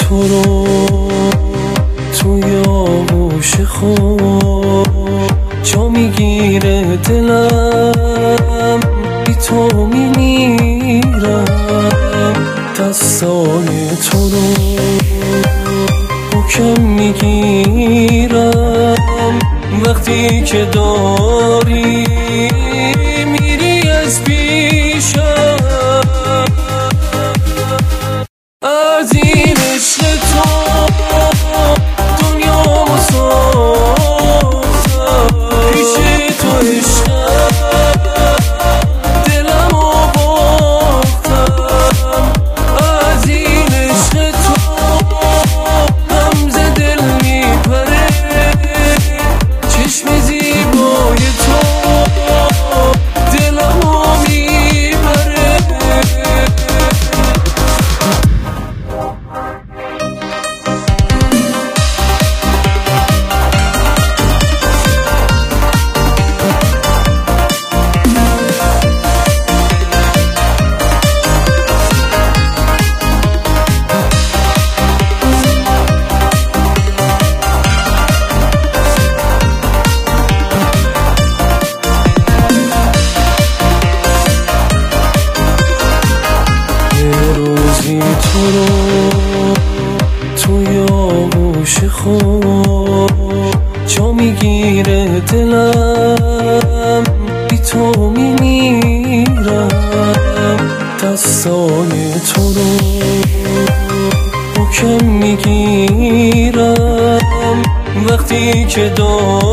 تو رو توی آغوش خود جا میگیره دلم، بی تو میمیرم. دستای تو رو حکم میگیرم وقتی که داری میری از پیشم. از این عشق تو دنیامو سازم، پیش تو عشقم دلمو باختم. از این عشق تو غمزه دل میپره، چشم زیبای تو دلمو میبره. تو رو توی آغوش خود جا میگیره دلم، بی تو میمیرم. دستای تو رو حکم میگیرم وقتی که داری